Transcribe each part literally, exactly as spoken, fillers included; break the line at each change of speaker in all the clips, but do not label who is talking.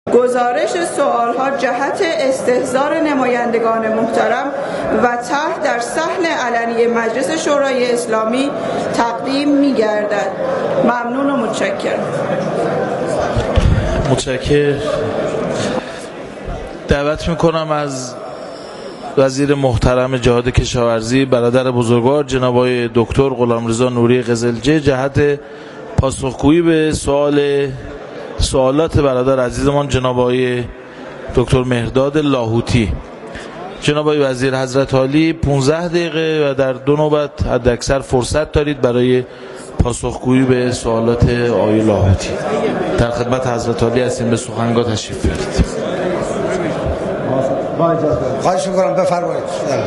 گزارش سوالها جهت استحضار نمایندگان محترم و طرح در صحن علنی مجلس شورای اسلامی تقدیم می‌گردد. ممنون و متشکرم.
متشکرم. دعوت می‌کنم از وزیر محترم جهاد کشاورزی برادر بزرگوار جناب آقای دکتر غلامرضا نوری قزلجه جهت پاسخگویی به سوال سوالات برادر عزیزمان جناب آقای دکتر مهرداد لاهوتی. جناب آقای وزیر حضرت عالی پانزده دقیقه و در دو نوبت حداکثر فرصت دارید برای پاسخگویی به سوالات آقای لاهوتی. در خدمت حضرت عالی هستیم، به سخنگاه تشریف بیارید.
خواهش میکنم بفرمایید.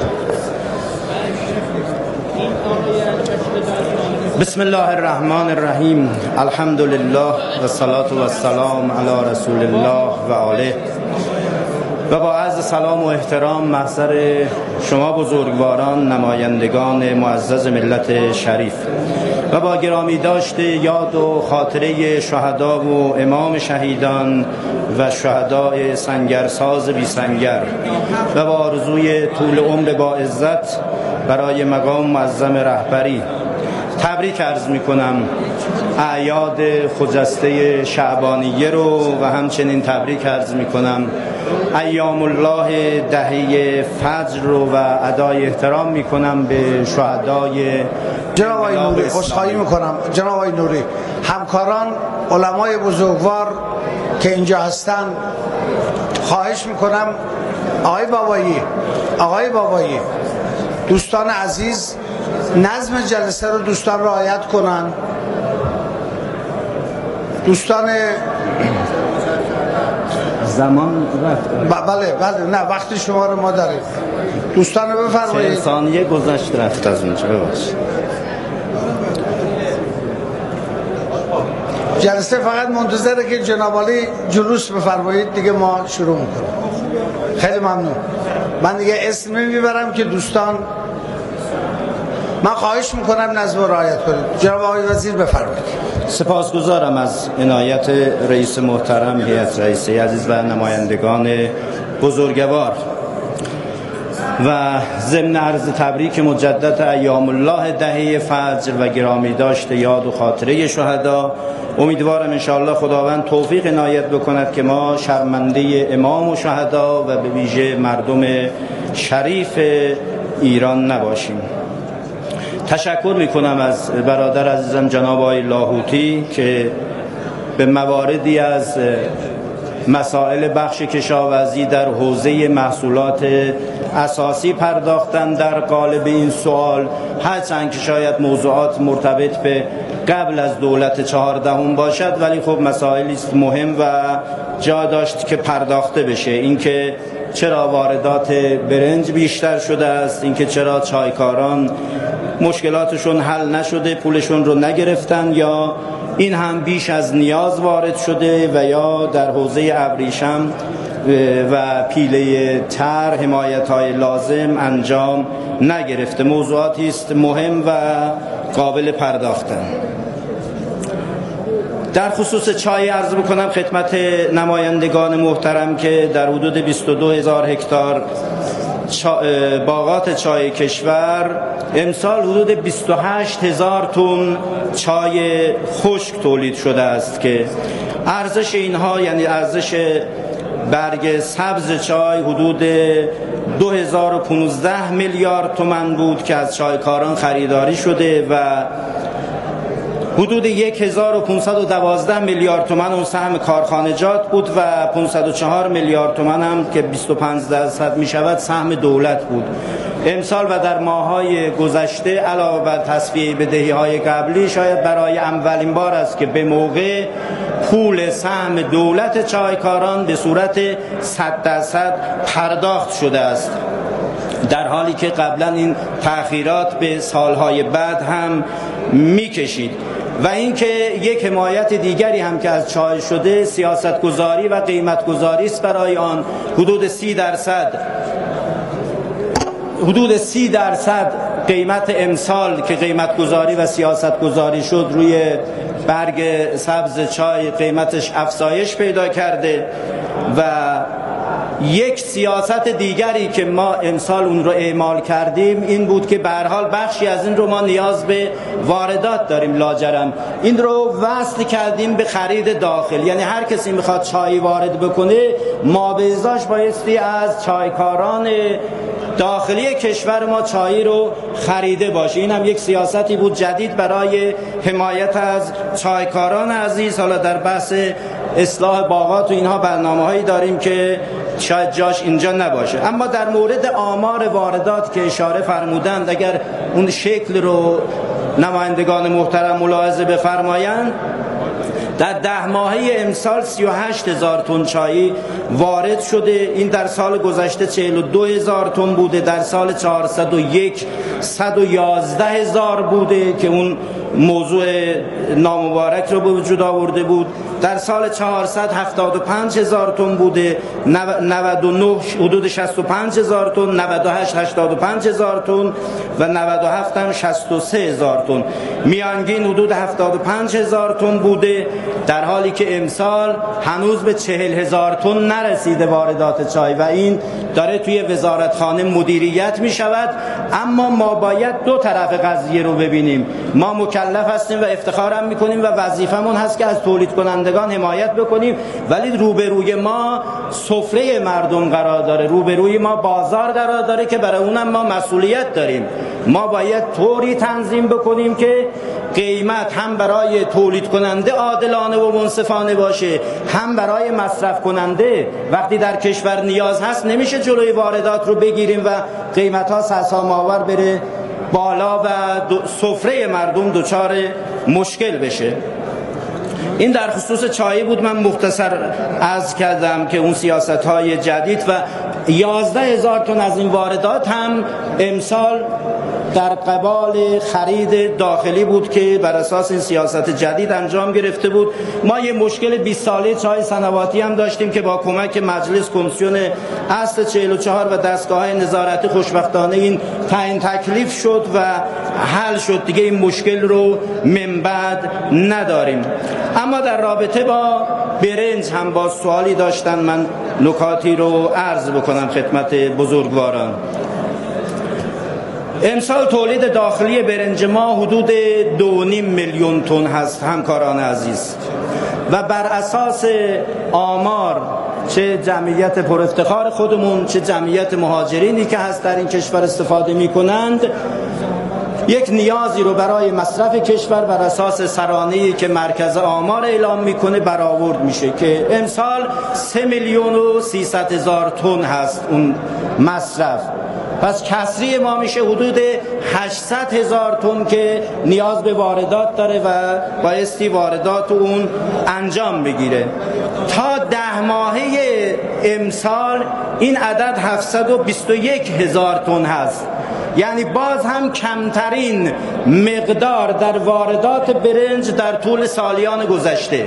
بسم الله الرحمن الرحیم. الحمد لله و الصلاة و السلام علی رسول الله و آله. و با عرض سلام و احترام محضر شما بزرگواران نمایندگان معزز ملت شریف و با گرامی داشت یاد و خاطره شهدا و امام شهیدان و شهدای سنگرساز بی سنگر و با آرزوی طول عمر با عزت برای مقام معظم رهبری تبریک عرض می کنم اعیاد خجسته شعبانیه رو و همچنین تبریک عرض می کنم ایام الله دهه فجر رو و ادای احترام می کنم به شهدای. جناب آقای نوری خواهی می کنم جناب آقای نوری همکاران علمای بزرگوار که اینجا هستن خواهش می کنم آقای بابایی آقای بابایی دوستان عزیز نظم جلسه رو دوستان رعایت کنن. دوستان
زمان رفت.
بله بله نه وقتی شما رو ما داریم. دوستان رو بفرمایید.
چه ثانیه گذشت رفت از اونجا. ببخشید.
جلسه فقط منتظره که جناب عالی جلوس بفرمایید دیگه ما شروع میکنیم. خیلی ممنون. من دیگه اسم نمیبرم که دوستان من خواهش میکنم نظم رو رعایت کنید. جناب آقای وزیر بفرمایید.
سپاسگزارم از عنایت رئیس محترم هیئت رئیسه عزیز و نمایندگان بزرگوار و ضمن عرض تبریک مجدد ایام الله دهه فجر و گرامی داشت یاد و خاطره شهدا. امیدوارم انشاءالله خداوند توفیق عنایت بکند که ما شرمنده امام و شهدا و به ویژه مردم شریف ایران نباشیم. تشکر میکنم از برادر عزیزم جناب آقای لاهوتی که به مواردی از مسائل بخش کشاورزی در حوزه محصولات اساسی پرداختن در قالب این سوال، هرچند که شاید موضوعات مرتبط به قبل از دولت چهاردهم باشد ولی خب مسائلی است مهم و جا داشت که پرداخته بشه. اینکه چرا واردات برنج بیشتر شده است، اینکه چرا چایکاران مشکلاتشون حل نشده پولشون رو نگرفتن، یا این هم بیش از نیاز وارد شده و یا در حوزه ابریشم و پیله تر حمایت‌های لازم انجام نگرفته. موضوعاتی است مهم و قابل پرداختن. در خصوص چای عرض بکنم خدمت نمایندگان محترم که در حدود بیست و دو هزار هکتار باغات چای کشور امسال حدود بیست و هشت هزار تن چای خشک تولید شده است که ارزش اینها یعنی ارزش برگ سبز چای حدود دو هزار و پانزده میلیارد تومان بود که از چایکاران خریداری شده و حدود یک هزار و پانصد و دوازده میلیارد تومان اون سهم کارخانجات بود و پانصد و چهار میلیارد تومان هم که بیست و پنج درصد می شود سهم دولت بود. امسال و در ماه‌های گذشته علاوه بر تصفیه بدهی‌های قبلی شاید برای اولین بار است که به موقع پول سهم دولت چایکاران به صورت صد درصد پرداخت شده است، در حالی که قبلا این تأخیرات به سالهای بعد هم می‌کشید. و اینکه یک حمایت دیگری هم که از چای شده سیاست گذاری و قیمت گذاری است برای آن. حدود سی درصد حدود سی درصد قیمت امسال که قیمت گذاری و سیاست گذاری شد روی برگ سبز چای قیمتش افزایش پیدا کرده و یک سیاست دیگری که ما امسال اون رو اعمال کردیم این بود که به هر حال بخشی از این رو ما نیاز به واردات داریم، لاجرم این رو وصل کردیم به خرید داخل. یعنی هر کسی میخواد چای وارد بکنه ما به ازاش بایستی از چایکاران داخلی کشور ما چای رو خریده باشه. این هم یک سیاستی بود جدید برای حمایت از چایکاران عزیز. حالا در بحث اصلاح باغات و اینها برنامه‌هایی داریم که شاید جاش اینجا نباشه. اما در مورد آمار واردات که اشاره فرمودند، اگر اون شکل رو نمایندگان محترم ملاحظه بفرمایند، در ده ماهه امسال سی و هشت هزار تن چای وارد شده. این در سال گذشته چهل و دو هزار تن بوده، در سال چهارصد و یک صد و یازده هزار بوده که اون موضوع نامبارک رو به وجود آورده بود. در سال چهارصد و هفتاد و پنج هزار تن بوده، نود و نه حدود شصت و پنج هزار تن، نود و هشت هشتاد و پنج هزار تن و نود و هفت هم شصت و سه هزار تن. میانگین حدود هفتاد و پنج هزار تن بوده، در حالی که امسال هنوز به چهل هزار تن نرسیده واردات چای و این داره توی وزارتخانه مدیریت می شود. اما ما باید دو طرف قضیه رو ببینیم. ما مکلف هستیم و افتخارم می کنیم و وظیفمون هست که از تولید کنندگان حمایت بکنیم، ولی روبروی ما سفره مردم قرار داره، روبروی ما بازار قرار داره که برای اونم ما مسئولیت داریم. ما باید طوری تنظیم بکنیم که قیمت هم برای تولید کننده عادلانه و منصفانه باشه، هم برای مصرف کننده. وقتی در کشور نیاز هست نمیشه جلوی واردات رو بگیریم و قیمت ها سرسام‌آور بره بالا و سفره مردم دچار مشکل بشه. این در خصوص چای بود. من مختصر عرض کردم که اون سیاست های جدید و یازده هزار تن از این واردات هم امسال در قبال خرید داخلی بود که بر اساس این سیاست جدید انجام گرفته بود. ما یه مشکل بیست ساله چای صنواتی هم داشتیم که با کمک مجلس کمیسیون اصل چهل و چهار و دستگاه نظارتی خوشبختانه این تعیین تکلیف شد و حل شد، دیگه این مشکل رو من بعد نداریم. اما در رابطه با برنج هم با سوالی داشتن، من نکاتی رو عرض بکنم خدمت بزرگواران. امسال تولید داخلی برنج ما حدود دو و نیم میلیون تن هست همکاران عزیز و بر اساس آمار چه جمعیت پر افتخار خودمون چه جمعیت مهاجرینی که هست در این کشور استفاده می کنند یک نیازی رو برای مصرف کشور بر اساس سرانه‌ای که مرکز آمار اعلام میکنه برآورد میشه که امسال سه میلیون و سیصد هزار تن هست اون مصرف. پس کسری ما میشه حدود هشتصد هزار تن که نیاز به واردات داره و بایستی واردات اون انجام بگیره. تا ده ماهه امسال این عدد هفتصد و بیست و یک هزار تن هست، یعنی باز هم کمترین مقدار در واردات برنج در طول سالیان گذشته.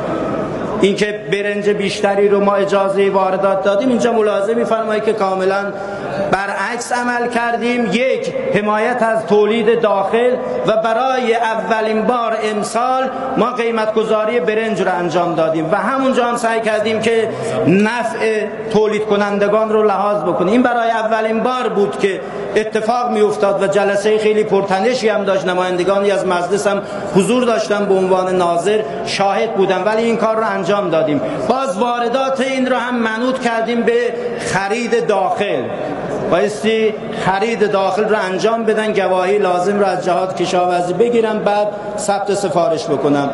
اینکه برنج بیشتری رو ما اجازه واردات دادیم، اینجا ملاحظه می‌فرمایید که کاملا برعکس عمل کردیم. یک، حمایت از تولید داخل و برای اولین بار امسال ما قیمت گذاری برنج رو انجام دادیم و همونجا هم سعی کردیم که نفع تولید کنندگان رو لحاظ بکنیم. این برای اولین بار بود که اتفاق می افتاد و جلسه خیلی پرتنشی هم داشت، نمایندگانی از مجلس هم حضور داشتن به عنوان ناظر شاهد بودن، ولی این کار رو انجام دادیم. باز واردات این رو هم منوط کردیم به خرید داخل، بایستی خرید داخل رو انجام بدن، گواهی لازم رو از جهات کشاورزی بگیرن بعد ثبت سفارش بکنم.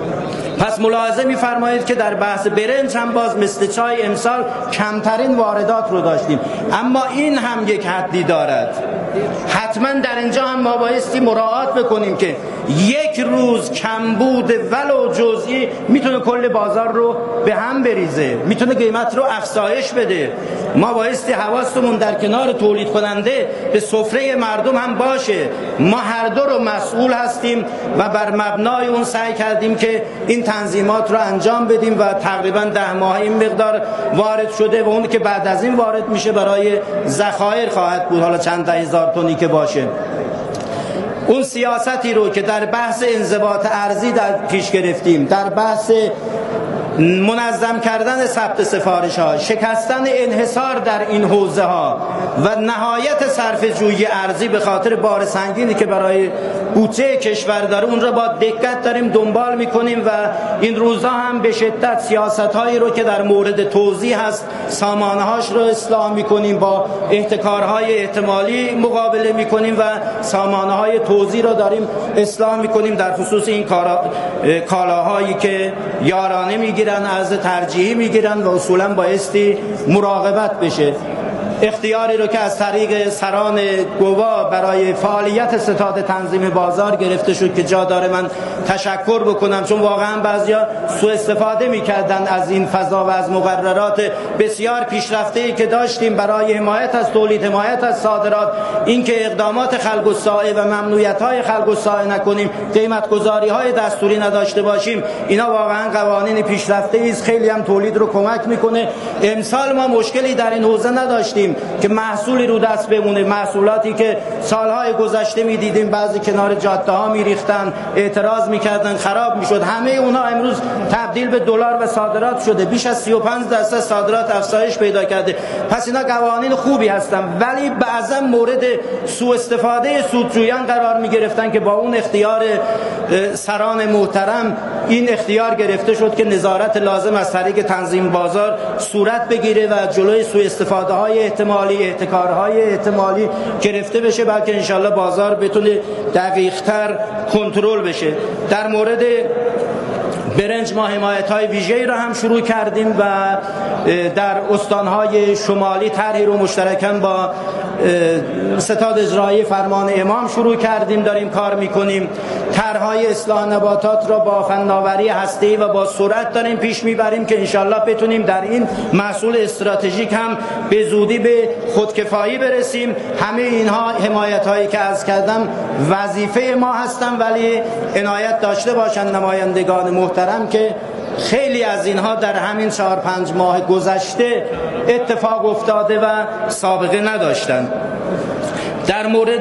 پس ملاحظه می‌فرمایید که در بحث برنج هم باز مثل چای امسال کمترین واردات رو داشتیم، اما این هم یک حدی دارد. حتما در اینجا هم ما بایستی مراعات بکنیم که یک روز کمبود ولو جزئی میتونه کل بازار رو به هم بریزه، میتونه قیمت رو افزایش بده. ما بایستی حواسمون در کنار تولید کننده به سفره مردم هم باشه. ما هر دو رو مسئول هستیم و بر مبنای اون سعی کردیم که این تنظیمات رو انجام بدیم و تقریبا ده ماه این مقدار وارد شده و اون که بعد از این وارد میشه برای ذخایر خواهد بود، حالا چند ده هزار تنی که باشه. اون سیاستی رو که در بحث انضباط ارزی در پیش گرفتیم، در بحث
منظم کردن ثبت سفارش ها، شکستن انحصار در این حوزه ها و نهایت صرفه‌جویی ارزی به خاطر بار سنگینی که برای بودجه کشور داره، اون را با دقت داریم دنبال میکنیم و این روزها هم به شدت سیاست هایی رو که در مورد توزیع هست سامانه هاش رو اصلاح میکنیم، با احتکارهای احتمالی مقابله میکنیم و سامانه های توزیع رو داریم اصلاح میکنیم در خصوص این کالاهایی که یارانه میگیرن، ارز ترجیحی میگیرن و اصولا بایستی مراقبت بشه. اختیاری رو که از طریق سران گوا برای فعالیت ستاد تنظیم بازار گرفته شد که جا داره من تشکر بکنم، چون واقعا بعضیا سوء استفاده میکردن از این فضا و از مقررات بسیار پیشرفته‌ای که داشتیم برای حمایت از تولید، حمایت از صادرات، اینکه اقدامات خلق الساعه و ممنوعیت‌های خلق الساعه نکنیم، قیمت‌گذاری‌های دستوری نداشته باشیم، اینا واقعا قوانین پیشرفته‌ای است، خیلی هم تولید رو کمک میکنه. امسال ما مشکلی در این حوزه نداشتیم که محصولی رو دست بمونه، محصولاتی که سالهای گذشته میدیدیم بعضی کنار جاده ها میریختن، اعتراض میکردن، خراب میشد، همه اونها امروز تبدیل به دلار و صادرات شده، بیش از سی و پنج درصد صادرات افزایش پیدا کرده. پس اینا قوانین خوبی هستن، ولی بعضا مورد سوء استفاده سودجویان قرار میگرفتن که با اون اختیار سران محترم این اختیار گرفته شد که نظارت لازم از طریق تنظیم بازار صورت بگیره و جلوی سوء استفاده های احتمالی، احتکارهای احتمالی گرفته بشه، بلکه انشالله بازار بتونه دقیق‌تر کنترل بشه. در مورد برنج ما حمایت‌های ویژه‌ای را هم شروع کردیم و در استان‌های شمالی طرحی رو مشترکاً با ستاد اجرایی فرمان امام شروع کردیم، داریم کار می‌کنیم. طرح‌های اصلاح نباتات را با فناوری هسته‌ای و با سرعت داریم پیش می‌بریم که انشالله بتونیم در این محصول استراتژیک هم به زودی به خودکفایی برسیم. همه اینها حمایت‌هایی که عرض کردم وظیفه ما هستن، ولی عنایت داشته باشند نمایندگان محترم که خیلی از اینها در همین چهار پنج ماه گذشته اتفاق افتاده و سابقه نداشتند. در مورد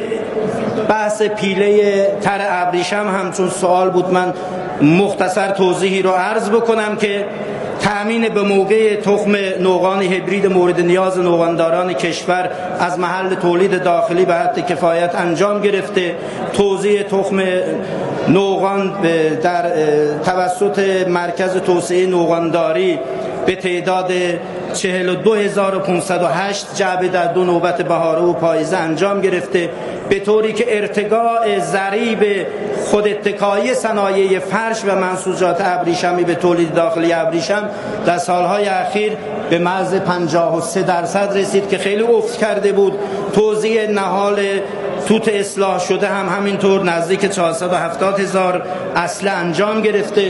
بحث پیله تر ابریشم همچون سوال بود، من مختصر توضیحی رو عرض بکنم که تأمین به موقع تخم نوغان هیبرید مورد نیاز نوغانداران کشور از محل تولید داخلی به حد کفایت انجام گرفته. توزیع تخم نوغان در توسط مرکز توسعه نوغانداری به تعداد چهل و دو هزار و پانصد و هشت جعبه در دو نوبت بهاره و پاییزه انجام گرفته، به طوری که ارتقاء ضریب خود اتکایی صنایع فرش و منسوجات ابریشمی به تولید داخلی ابریشم در سالهای اخیر به مرز پنجاه و سه درصد رسید که خیلی افت کرده بود. توزیع نهال توت اصلاح شده هم همینطور نزدیک چهارصد و هفتاد هزار اصل انجام گرفته.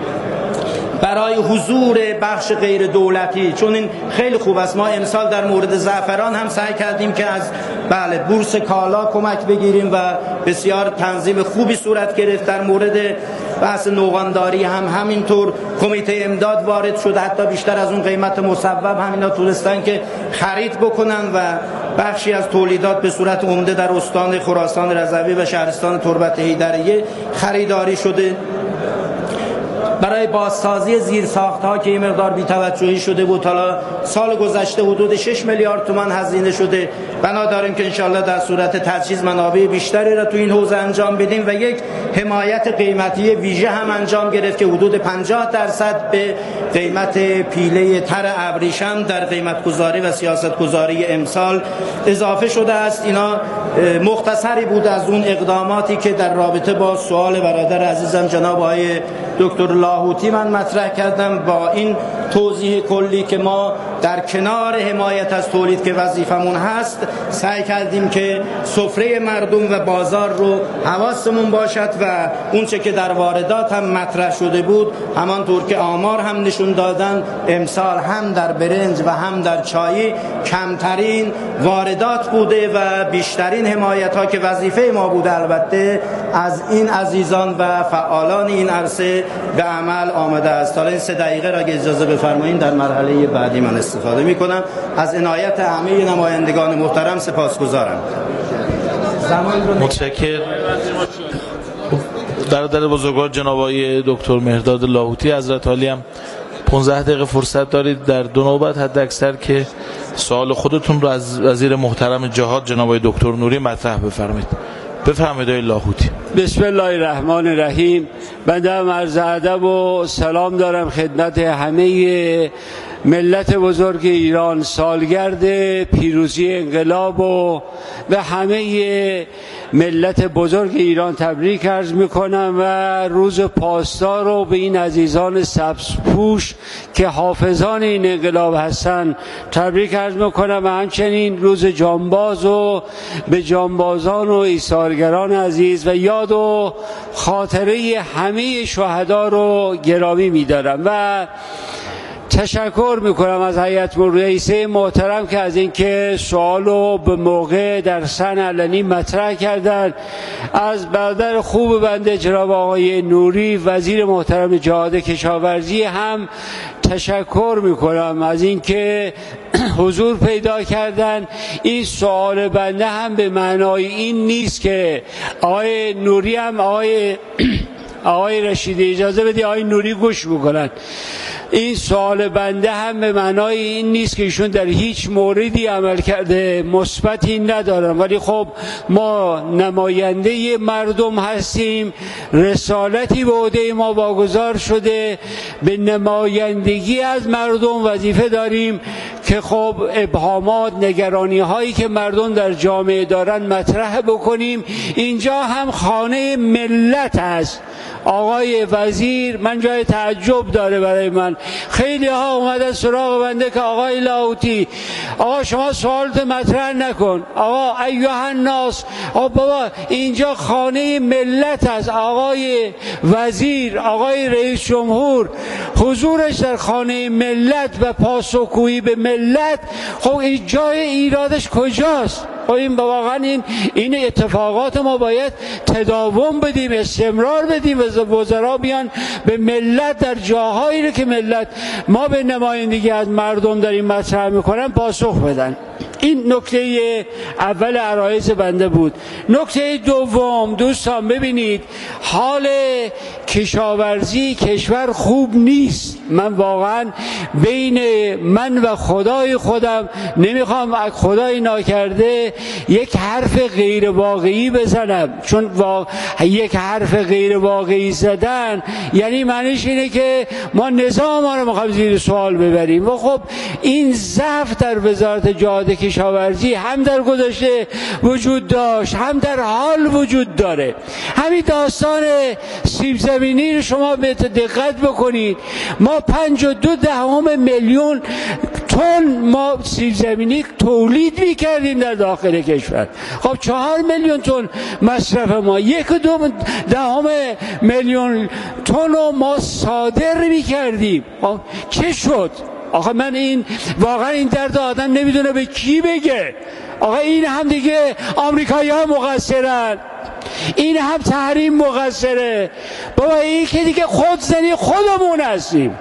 برای حضور بخش غیر دولتی، چون این خیلی خوب است، ما امسال در مورد زعفران هم سعی کردیم که از بله بورس کالا کمک بگیریم و بسیار تنظیم خوبی صورت گرفت. در مورد بحث نوغانداری هم همینطور کمیته امداد وارد شده، حتی بیشتر از اون قیمت مصوب همینا تونستن که خرید بکنن و بخشی از تولیدات به صورت عمده در استان خراسان رضوی و شهرستان تربت حیدریه خریداری شده. برای بازسازی زیرساخت‌ها که این مقدار بی‌توجهی شده بود، حالا سال گذشته حدود شش میلیارد تومان هزینه شده. بنا داریم که انشالله در صورت تجهیز منابع بیشتری را تو این حوزه انجام بدیم و یک حمایت قیمتی ویژه هم انجام گرفت که حدود پنجاه درصد به قیمت پیله تر ابریشم در قیمت‌گذاری و سیاست‌گذاری امسال اضافه شده است. اینا مختصری بود از اون اقداماتی که در رابطه با سوال برادر عزیزم جناب آقای دکتر لاهوتی من مطرح کردم. با این توضیح کلی که ما در کنار حمایت از تولید که وظیفمون هست، سعی کردیم که سفره مردم و بازار رو حواسمون باشد و اونچه که در واردات هم مطرح شده بود، همانطور که آمار هم نشون دادن، امسال هم در برنج و هم در چای کمترین واردات بوده و بیشترین حمایت ها که وظیفه ما بوده البته از این عزیزان و فعالان این عرصه به عمل آمده است. حالا این سه دقیقه را که اجازه بفرمایید در مرحله بعدی من استفاده می کنم. از عنایت همه نمایندگان محترم سپاسگزارم.
متشکرم. برادر بزرگوار جناب آقای دکتر مهرداد لاهوتی حضرت عالی هم پانزده دقیقه فرصت دارید در دو نوبت حد اکثر که سوال خودتون رو از وزیر محترم جهاد جناب آقای دکتر نوری مطرح بفرمایید. بفرمایید آقای لاهوتی.
بسم الله الرحمن الرحیم. بنده هم عرض ادب و سلام دارم خدمت همه ملت بزرگ ایران. سالگرد پیروزی انقلاب و و همه ملت بزرگ ایران تبریک عرض میکنم و روز پاسدار رو به این عزیزان سبزپوش که حافظان این انقلاب هستن تبریک عرض میکنم و همچنین روز جانباز و به جانبازان و ایثارگران عزیز و یاد و خاطره همه شهدا رو گرامی میدارم و تشکر میکنم از هیئت رئیسه محترم که از اینکه سوالو به موقع در سن علنی مطرح کردن. از برادر خوب بنده جناب آقای نوری وزیر محترم جهاد کشاورزی هم تشکر میکنم از اینکه حضور پیدا کردن. این سوال بنده هم به معنای این نیست که آقای نوری هم آقای آقای رشیدی اجازه بدی آقای نوری گوش بکنن. این سوال بنده هم به معنای این نیست که ایشون در هیچ موردی عمل کرده مثبتی ندارن، ولی خب ما نماینده مردم هستیم، رسالتی به عهده ما واگذار شده، به نمایندگی از مردم وظیفه داریم که خب ابهامات نگرانی هایی که مردم در جامعه دارن مطرح بکنیم. اینجا هم خانه ملت هست. آقای وزیر من جای تعجب داره برای من، خیلی ها اومدن سراغ بنده که آقای لاهوتی آقا شما سوالت مطرح نکن، آقا ایها الناس، آقا بابا اینجا خانه ملت است. آقای وزیر آقای رئیس جمهور حضورش در خانه ملت و پاسخگویی به ملت، خب این جای ایرادش کجاست؟ خب این واقعا این این اتفاقات ما باید تداوم بدیم، استمرار بدیم و وزرا بیان به ملت در جاهایی رو که ملت ما به نمایندگی از مردم داریم مطرح میکنن پاسخ بدن. این نکته اول عرایض بنده بود. نکته دوم دوستان ببینید حال کشاورزی کشور خوب نیست. من واقعا بین من و خدای خودم نمیخوام خدای ناکرده یک حرف غیر واقعی بزنم، چون وا... یک حرف غیر واقعی زدن یعنی معنیش اینه که ما نظام ما رو میخوایم زیر سوال ببریم و خب این ضعف در وزارت جهاد کشاورزی هم در گذشته وجود داشت هم در حال وجود داره. همین داستان سیب زمینی رو شما به دقت بکنید، ما پنج و دو دهم میلیون تن ما سیب زمینی تولید میکردیم در داخل کشور. خب چهار میلیون تن مصرف ما، یک و دو دهم میلیون تن رو ما صادر میکردیم. خب چه شد؟ آخه من این واقعا این درد آدم نمیدونه به کی بگه. آقا این هم دیگه آمریکایی ها مقصرن، این هم تحریم مقصره. بابا این که دیگه خودزنی خودمون هستیم.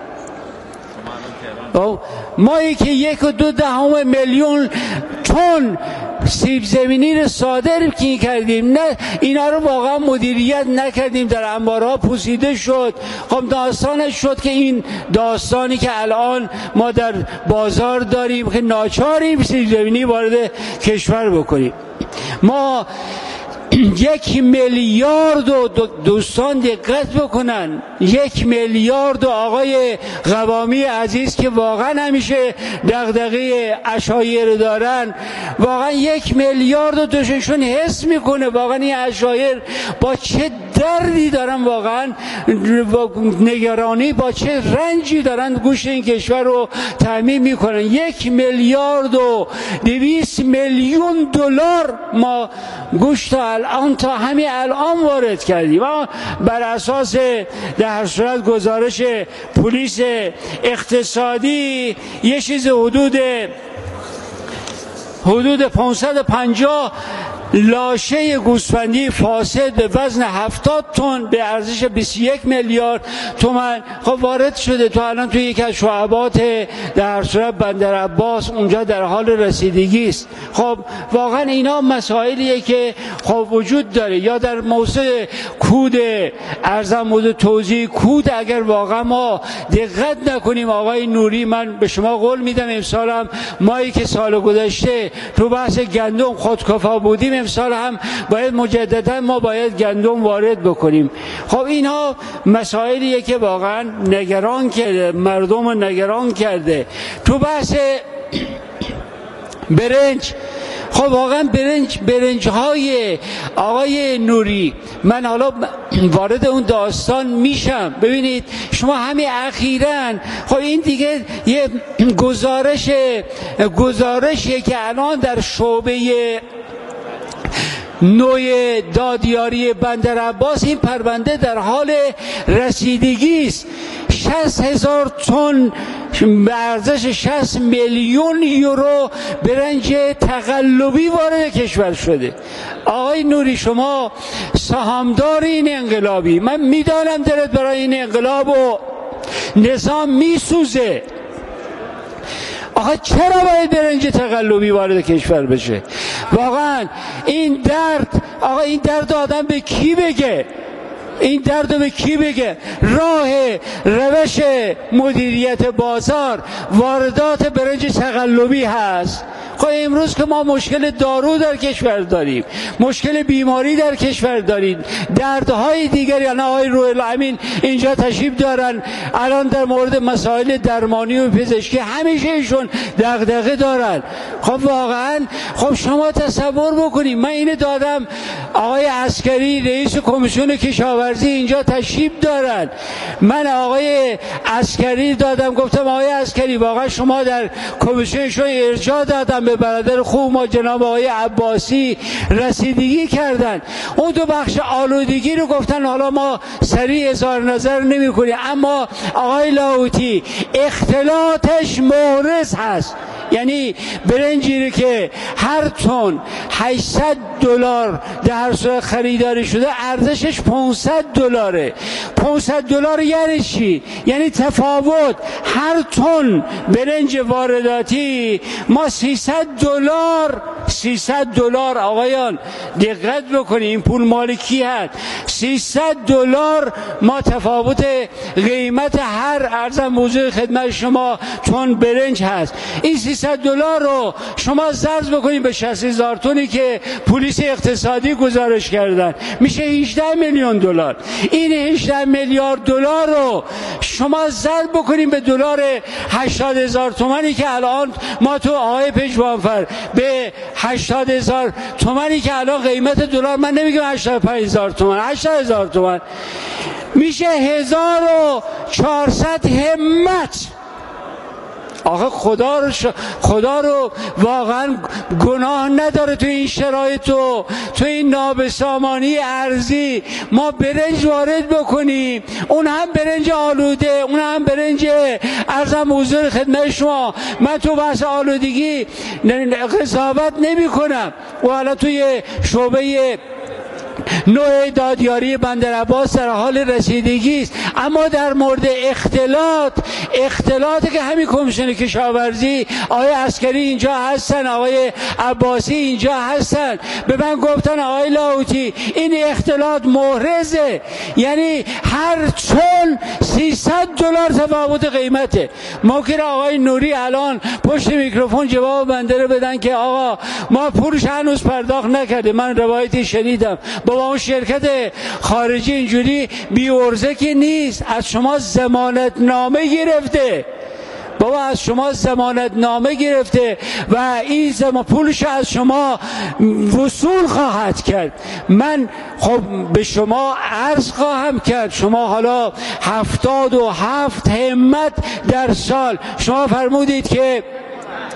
ما ای که یک و دو دهم میلیون تن سیب زمینی رو صادر کی کردیم، نه اینا رو واقعا مدیریت نکردیم، در انبارها پوسیده شد. خب داستانش شد که این داستانی که الان ما در بازار داریم که ناچاریم سیب زمینی وارد کشور بکنیم. ما یک میلیارد و دوستان دقت بکنن، یک میلیارد و آقای قوامی عزیز که واقعا همیشه دغدغه عشایر دارن، واقعا یک میلیارد و دوششون حس میکنه واقعا این عشایر با چه دردی دارن، واقعا نگرانی با چه رنجی دارن گوشت این کشور رو تامین میکنن. یک میلیارد و دویست میلیون دلار ما گوشت الان تا همین الان وارد کردیم. بر اساس در هر صورت گزارش پلیس اقتصادی یه چیز حدود حدود پانصد و پنجاه لاشه گوسفندی فاسد به وزن هفتاد تن به ارزش بیست و یک میلیارد تومان خب وارد شده. تو الان توی یکی از شعبات در صورت بندر عباس اونجا در حال رسیدگی است. خب واقعا اینا مسائلیه که خب وجود داره. یا در موضوع کود ارزم بود توضیح کود، اگر واقعا ما دقت نکنیم آقای نوری، من به شما قول میدم امسال هم مایی که سال گذشته تو بحث گندم خودکفا بودیم، امسال هم باید مجددا ما باید گندم وارد بکنیم. خب اینها مسائلیه که واقعا نگران کرده، مردم رو نگران کرده. تو بحث برنج، خب واقعا برنج برنج های آقای نوری، من حالا وارد اون داستان میشم. ببینید شما همین اخیراً خب این دیگه یه گزارش گزارشیه که الان در شعبه نوع دادیاری بندر عباس این پرونده در حال رسیدگی است. شصت هزار تن به ارزش شصت میلیون یورو برنج تقلبی وارد کشور شده. آقای نوری شما سهامدار این انقلابی، من میدانم دلت برای این انقلاب و نظام میسوزه. آقا چرا باید برنج تقلبی وارد کشور بشه؟ واقعا این درد، آقا این درد آدم به کی بگه؟ این درد به کی بگه؟ راه روش مدیریت بازار واردات برنج تقلبی هست. خب امروز که ما مشکل دارو در کشور داریم، مشکل بیماری در کشور داریم، دردهای دیگری، الان آقای روح الامین اینجا تشریف دارن، الان در مورد مسائل درمانی و پزشکی همیشه ایشون دغدغه دارن. خب واقعا خب شما تصور بکنید، من اینو دادم، آقای عسکری رئیس کمیسیون کشاورزی اینجا تشریف دارن، من آقای عسکری دادم، گفتم آقای عسکری واقعا شما در کمیسیون شما ارجاع دادم به برادر خوب ما جناب آقای عباسی رسیدگی کردن، اون دو بخش آلودگی رو گفتن حالا ما سریع اظهار نظر نمی کنیم، اما آقای لاهوتی اختلاطش محرز هست. یعنی برنجی که هر تن هشتصد دلار در صورت خریداری شده ارزشش پانصد دلاره. پانصد دلار یعنی چی؟ یعنی تفاوت هر تن برنج وارداتی ما سیصد دلار سیصد دلار آقایان دقت بکنید این پول مال کی هست؟ سیصد دلار ما تفاوت قیمت هر ارزم موضوع خدمت شما تن برنج هست. این سیصد دلار رو شما ضرب بکنید به شصت هزار تنی که پلیس اقتصادی گزارش کردن میشه هجده میلیون دلار. این هجده میلیارد دلار رو شما ضرب بکنید به دلار هشتاد هزار تومانی که الان ما تو آقای پژوانفر به هشتاد هزار تومانی که الان قیمت دلار، من نمیگم هشتاد و پنج هزار تومان، هشتاد هزار تومان میشه هزار و چهارصد همت. آخه خدا رو ش... خدا رو واقعا گناه نداره تو این شرایط و تو این نابسامانی ارضی ما برنج وارد بکنیم، اون هم برنج آلوده، اون هم برنج ارزم حضور خدمت شما. من تو بحث آلودگی قضاوت نمی کنم و حالا توی شعبه نوع دادیاری بندر عباس در حال رسیدگی است، اما در مورد اختلاط اختلاطی که همین کمیسیون کشاورزی آقای عسکری اینجا هستن، آقای عباسی اینجا هستن، به من گفتن آقای لاهوتی این اختلاط محرزه، یعنی هر چون سیصد دلار تفاوت قیمته. ممکنه آقای نوری الان پشت میکروفون جواب بنده رو بدن که آقا ما پولش هنوز پرداخت نکرده. من روایتی شنیدم بابا اون شرکت خارجی اینجوری بی عرضه که نیست، از شما ضمانت نامه گرفته، بابا از شما ضمانت نامه گرفته و این زمان پولش از شما وصول خواهد کرد. من خب به شما عرض خواهم کرد، شما حالا هفتاد و هفت همت در سال، شما فرمودید که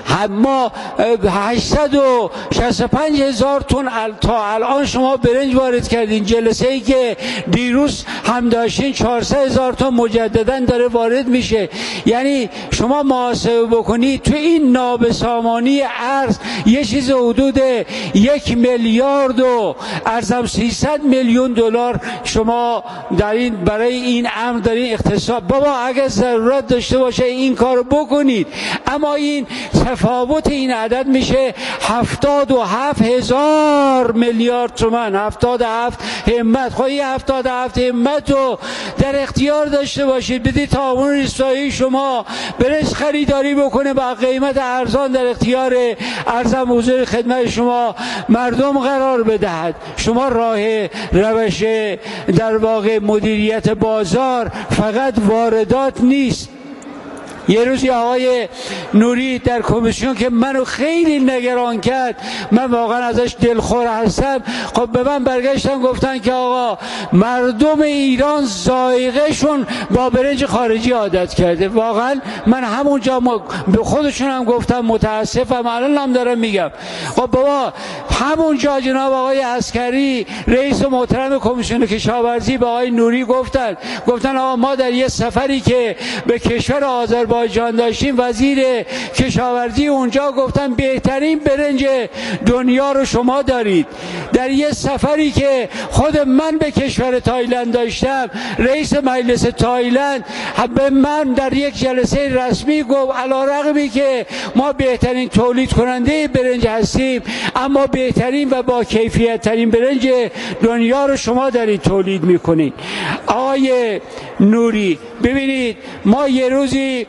ما هشتصد و شصت و پنج هزار تن تا الان شما برنج وارد کردین. جلسه ای که دیروز هم داشتین چهارصد هزار تن مجددا داره وارد میشه. یعنی شما محاسبه بکنید تو این نابسامانی ارز یه چیز حدود یک میلیارد و ارزم سیصد میلیون دلار شما در این برای این امر دارین اقتصاد. بابا اگر ضرورت داشته باشه این کارو بکنید، اما این تفاوت این عدد میشه هفتاد و هفت هزار میلیارد تومان. هفتاد و هفت همت. خب این هفتاد و هفت همت رو در اختیار داشته باشید، بدید تعاون روستایی شما برنج خریداری بکنه با قیمت ارزان در اختیار ارزم حضور خدمت شما مردم قرار بدهد. شما راه روش در واقع مدیریت بازار فقط واردات نیست. یه روزی آقای نوری در کمیسیون که منو خیلی نگران کرد، من واقعا ازش دلخور هستم، خب به من برگشتن گفتن که آقا مردم ایران ذائقه‌شون با برنج خارجی عادت کرده. واقعا من همونجا به خودشون هم گفتم متاسفم، الان هم دارم میگم. خب بابا همونجا جناب آقای عسکری رئیس محترم کمیسیون کشاورزی به آقای نوری گفتن گفتن آقا ما در یه سفری که به کشور آذربایجان آذربایجان داشتیم، وزیر کشاورزی اونجا گفتن بهترین برنج دنیا رو شما دارید. در یه سفری که خود من به کشور تایلند داشتم، رئیس مجلس تایلند به من در یک جلسه رسمی گفت علیرغمی که ما بهترین تولید کننده برنج هستیم، اما بهترین و با کیفیت ترین برنج دنیا رو شما دارید تولید میکنید. آقای نوری ببینید، ما یه روزی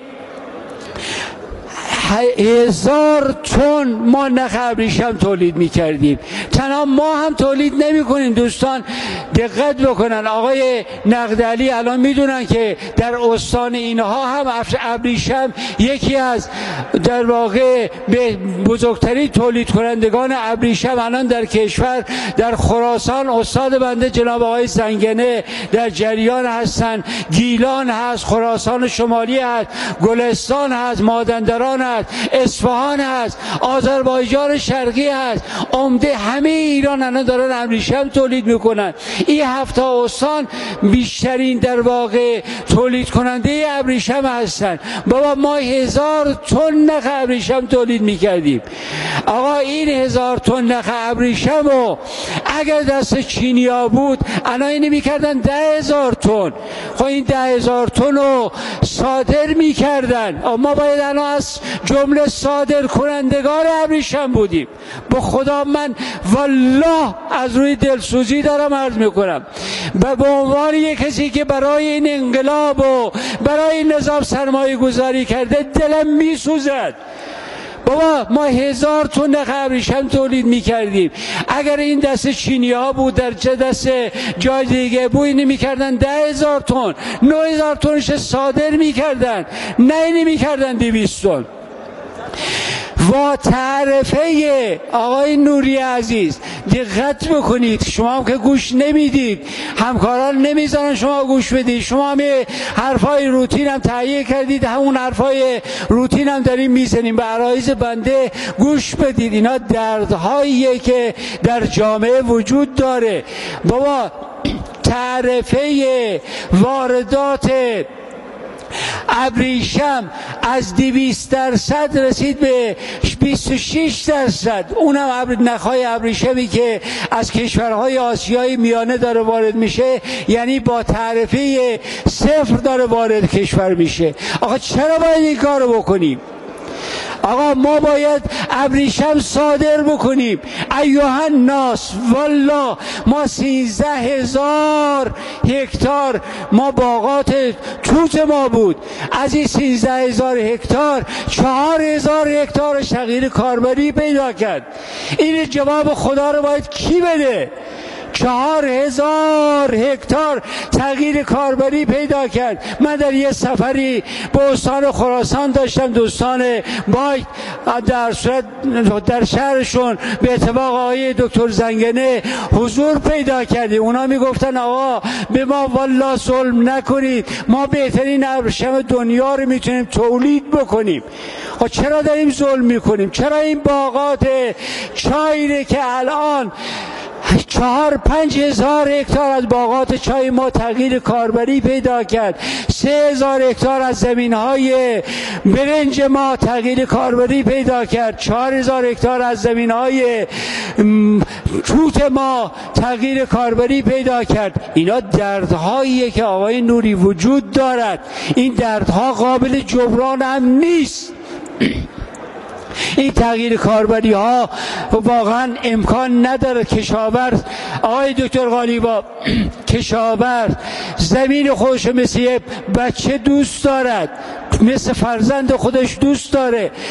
هزار تن ما نخ ابریشم تولید میکردیم. تنها ما هم تولید نمی کنیم. دوستان دقت بکنن، آقای نقدعلی الان میدونن که در استان اینها هم ابریشم یکی از در واقع بزرگترین تولید کنندگان ابریشم الان در کشور در خراسان استاد بنده جناب آقای زنگنه در جریان هستن. گیلان هست، خراسان شمالی هست، گلستان هست، مازندران هست، اصفهان هست، آذربایجان شرقی هست. عمده همه ایران الان دارن ابریشم تولید میکنن. این هفت استان بیشترین در واقع تولید کننده ابریشم هستن. بابا ما هزار تن نخ ابریشم تولید میکردیم. آقا این هزار تن نخ ابریشم رو اگر دست چینیا بود الان اینو میکردن ده هزار تن. خب این ده هزار تن رو صادر میکردن. ما باید الان از جمله صادر کنندگان ابریشم بودیم. با خدا من والله از روی دلسوزی دارم عرض میکنم، به عنوان یک کسی که برای این انقلاب و برای این نظام سرمایه گذاری کرده دلم میسوزد. بابا ما هزار تن نخ ابریشم تولید میکردیم. اگر این دست چینی ها بود، در چه دست جای دیگه بود، اینی میکردن ده هزار تن، نه هزار تنش صادر میکردن، نه اینی میکردن دویست تن. و تعرفه آقای نوری عزیز دقت بکنید، شما هم که گوش نمیدید، همکاران نمیذارن شما گوش بدید، شما هم حرفای روتین هم تهیه کردید، همون حرفای روتین هم داریم میزنیم. به عرایض بنده گوش بدید. اینا دردهاییه که در جامعه وجود داره. بابا تعرفه واردات ابریشم از دویست درصد رسید به بیست و شش درصد. اونم نخهای ابریشمی که از کشورهای آسیای میانه داره وارد میشه، یعنی با تعرفه صفر داره وارد کشور میشه. آقا چرا باید این کارو بکنیم؟ آقا ما باید ابریشم صادر بکنیم. ایها الناس، والله ما سیزده هزار هکتار ما باغات توت ما بود. از این سیزده هزار هکتار چهار هزار هکتار شغیر کاربری پیدا کرد. این جواب خدا رو باید کی بده؟ چهار هزار هکتار تغییر کاربری پیدا کرد. من در یه سفری به استان خراسان داشتم، دوستان بایک در صورت در شهرشون به اتفاق آقای دکتر زنگنه حضور پیدا کردیم. اونا میگفتن آقا به ما والله ظلم نکنید، ما بهترین ابریشم دنیا رو میتونیم تولید بکنیم. خب چرا داریم ظلم میکنیم؟ چرا این باغات چای که الان چهار پنج هزار هکتار از باغات چای ما تغییر کاربری پیدا کرد، سه هزار هکتار از زمینهای برنج ما تغییر کاربری پیدا کرد، چهار هزار هکتار از زمینهای توت ما تغییر کاربری پیدا کرد. اینا دردهاییه که آقای نوری وجود دارد. این دردها قابل جبران هم نیست. این تغییر کاربری ها واقعا امکان نداره. کشاورز آقای دکتر قالیباف، کشاورز زمین خودش مثل یه بچه دوست دارد، مثل فرزند خودش دوست داره.